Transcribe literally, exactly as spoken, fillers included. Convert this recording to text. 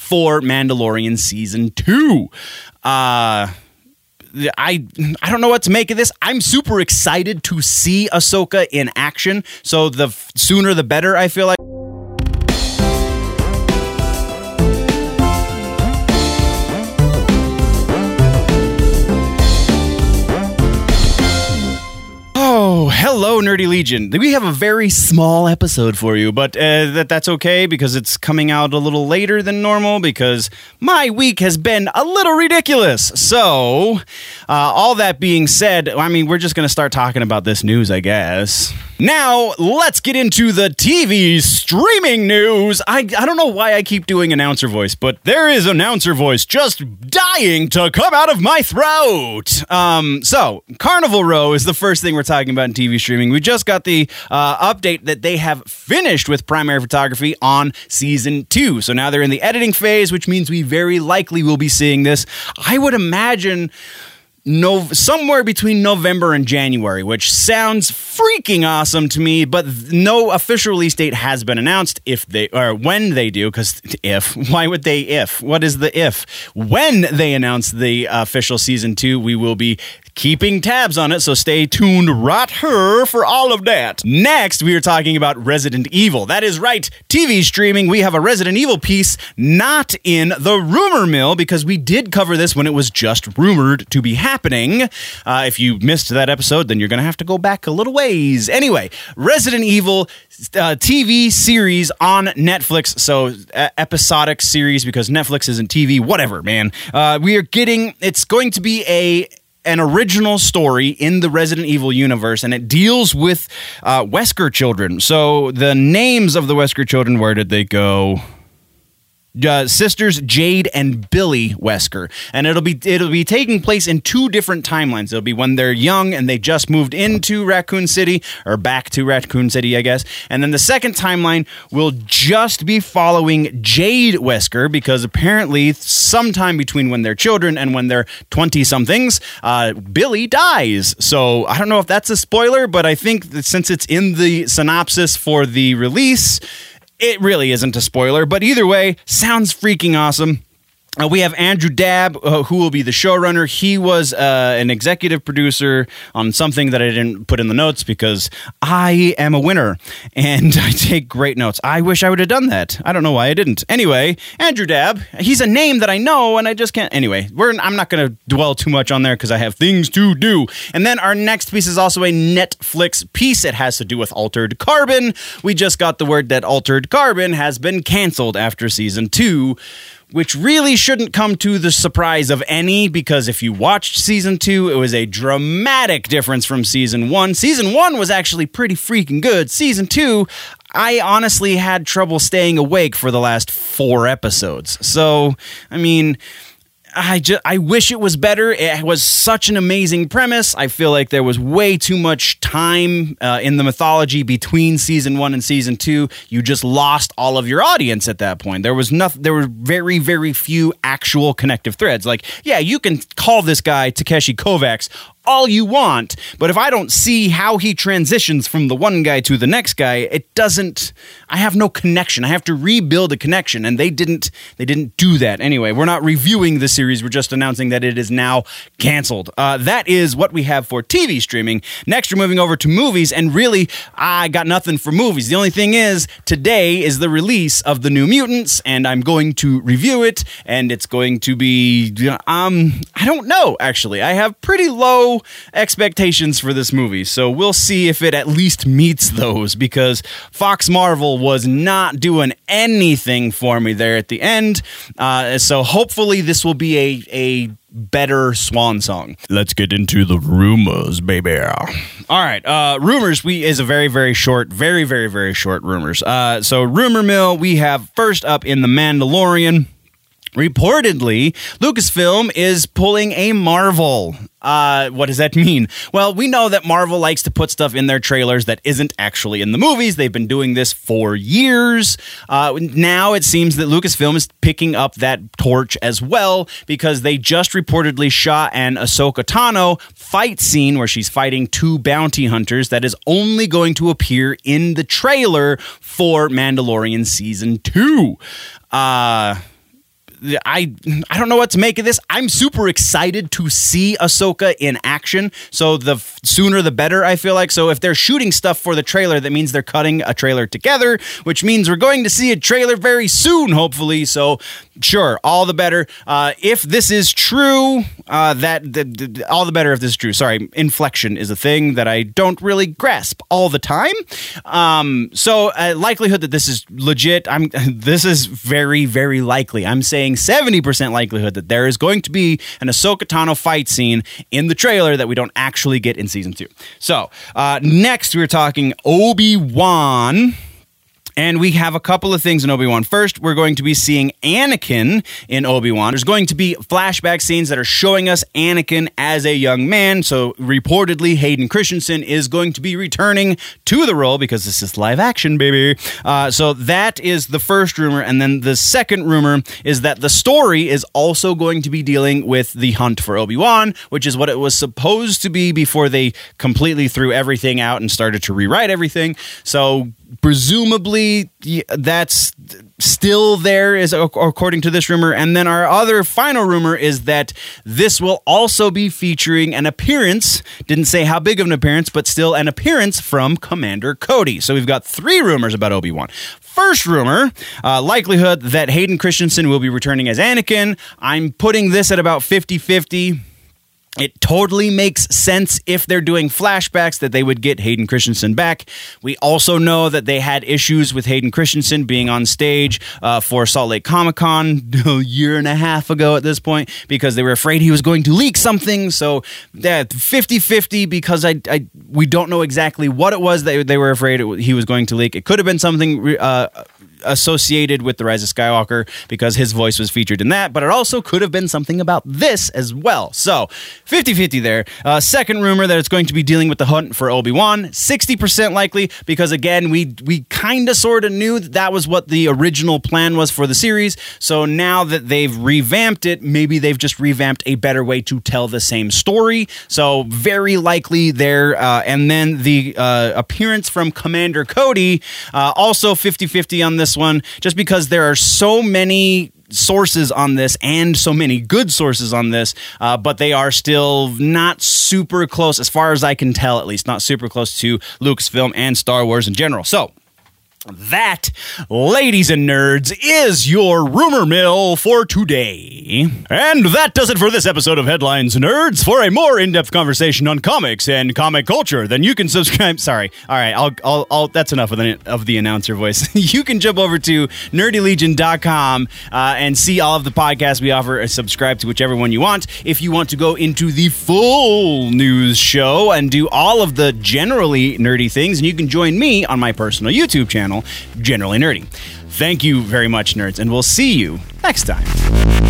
for Mandalorian Season two. Uh... I I don't know what to make of this. I'm super excited to see Ahsoka in action. So the f- sooner the better, I feel like. Oh, hello, Nerdy Legion. We have a very small episode for you, but uh, that that's okay because it's coming out a little later than normal because my week has been a little ridiculous. So, uh, all that being said, I mean, we're just going to start talking about this news, I guess. Now, let's get into the T V streaming news. I, I don't know why I keep doing announcer voice, but there is announcer voice just dying to come out of my throat. Um, so, Carnival Row is the first thing we're talking about in T V streaming. We just got the uh, update that they have finished with primary photography on season two. So now they're in the editing phase, which means we very likely will be seeing this. I would imagine no, somewhere between November and January, which sounds freaking awesome to me, but no official release date has been announced if they, or when they do, because if, why would they if? What is the if? When they announce the official season two, we will be keeping tabs on it, so stay tuned right here for all of that. Next, we are talking about Resident Evil. That is right, T V streaming. We have a Resident Evil piece not in the rumor mill because we did cover this when it was just rumored to be happening. Uh, if you missed that episode, then you're going to have to go back a little ways. Anyway, Resident Evil uh, T V series on Netflix. So uh, episodic series because Netflix isn't T V. Whatever, man. Uh, we are getting, it's going to be a an original story in the Resident Evil universe, and it deals with uh, Wesker children. So the names of the Wesker children, where did they go? Uh, sisters Jade and Billy Wesker, and it'll be it'll be taking place in two different timelines. It'll be when they're young and they just moved into Raccoon City, or back to Raccoon City, I guess. And then the second timeline will just be following Jade Wesker, because apparently sometime between when they're children and when they're twenty-somethings, uh, Billy dies. So I don't know if that's a spoiler, but I think that since it's in the synopsis for the release, it really isn't a spoiler, but either way, sounds freaking awesome. Uh, we have Andrew Dabb, uh, who will be the showrunner. He was uh, an executive producer on something that I didn't put in the notes because I am a winner and I take great notes. I wish I would have done that. I don't know why I didn't. Anyway, Andrew Dabb, he's a name that I know and I just can't. Anyway, we're, I'm not going to dwell too much on there because I have things to do. And then our next piece is also a Netflix piece. It has to do with Altered Carbon. We just got the word that Altered Carbon has been canceled after season two, which really shouldn't come to the surprise of any, because if you watched season two, it was a dramatic difference from season one. Season one was actually pretty freaking good. Season two, I honestly had trouble staying awake for the last four episodes. So, I mean, I just, I wish it was better. It was such an amazing premise. I feel like there was way too much time uh, in the mythology between season one and season two. You just lost all of your audience at that point. There was nothing. There were very, very few actual connective threads. Like, yeah, you can call this guy Takeshi Kovacs all you want, but if I don't see how he transitions from the one guy to the next guy, it doesn't, I have no connection. I have to rebuild a connection, and they didn't they didn't do that. Anyway, we're not reviewing the series, we're just announcing that it is now canceled. Uh, that is what we have for T V streaming. Next, we're moving over to movies, and really, I got nothing for movies. The only thing is, today is the release of The New Mutants, and I'm going to review it, and it's going to be, um, I don't know, actually. I have pretty low expectations for this movie, so we'll see if it at least meets those, because Fox Marvel was not doing anything for me there at the end. Uh, so hopefully this will be a a better swan song. Let's get into the rumors, baby. All right, uh, rumors we is a very very short, very very very short rumors. Uh, so rumor mill, we have first up in The Mandalorian. Reportedly, Lucasfilm is pulling a Marvel. Uh, what does that mean? Well, we know that Marvel likes to put stuff in their trailers that isn't actually in the movies. They've been doing this for years. Uh, now it seems that Lucasfilm is picking up that torch as well, because they just reportedly shot an Ahsoka Tano fight scene where she's fighting two bounty hunters that is only going to appear in the trailer for Mandalorian Season two. Uh... I I don't know what to make of this. I'm super excited to see Ahsoka in action. So the f- sooner the better, I feel like. So if they're shooting stuff for the trailer, that means they're cutting a trailer together, which means we're going to see a trailer very soon, hopefully. So sure, all the better. Uh, if this is true, uh, that the, the, all the better if this is true. Sorry, inflection is a thing that I don't really grasp all the time. Um, so uh, likelihood that this is legit, I'm this is very, very likely. I'm saying seventy percent likelihood that there is going to be an Ahsoka Tano fight scene in the trailer that we don't actually get in season two. So uh, next we're talking Obi-Wan. And we have a couple of things in Obi-Wan. First, we're going to be seeing Anakin in Obi-Wan. There's going to be flashback scenes that are showing us Anakin as a young man. So reportedly, Hayden Christensen is going to be returning to the role because this is live action, baby. Uh, so that is the first rumor. And then the second rumor is that the story is also going to be dealing with the hunt for Obi-Wan, which is what it was supposed to be before they completely threw everything out and started to rewrite everything. So presumably that's still there, is according to this rumor. And then our other final rumor is that this will also be featuring an appearance, didn't say how big of an appearance, but still an appearance from Commander Cody. So we've got three rumors about Obi-Wan. First rumor, uh, likelihood that Hayden Christensen will be returning as Anakin. I'm putting this at about fifty-fifty. It totally makes sense if they're doing flashbacks that they would get Hayden Christensen back. We also know that they had issues with Hayden Christensen being on stage uh, for Salt Lake Comic-Con a year and a half ago at this point because they were afraid he was going to leak something. So that fifty-fifty because I, I we don't know exactly what it was that they were afraid it, he was going to leak. It could have been something uh, associated with The Rise of Skywalker because his voice was featured in that, but it also could have been something about this as well. So fifty-fifty there. Uh, second rumor that it's going to be dealing with the hunt for Obi-Wan, sixty percent likely because, again, we we kind of sort of knew that that was what the original plan was for the series. So now that they've revamped it, maybe they've just revamped a better way to tell the same story. So very likely there. Uh, and then the uh, appearance from Commander Cody, uh, also fifty-fifty on this one, just because there are so many sources on this and so many good sources on this, uh, but they are still not super close, as far as I can tell, at least not super close to Lucasfilm and Star Wars in general. So that, ladies and nerds, is your rumor mill for today. And that does it for this episode of Headlines Nerds. For a more in-depth conversation on comics and comic culture, then you can subscribe. Sorry. All right. I'll, I'll, I'll that's enough of the, of the announcer voice. You can jump over to nerdy legion dot com uh, and see all of the podcasts we offer and subscribe to whichever one you want. If you want to go into the full news show and do all of the generally nerdy things, and you can join me on my personal YouTube channel, Generally Nerdy. Thank you very much, nerds, and we'll see you next time.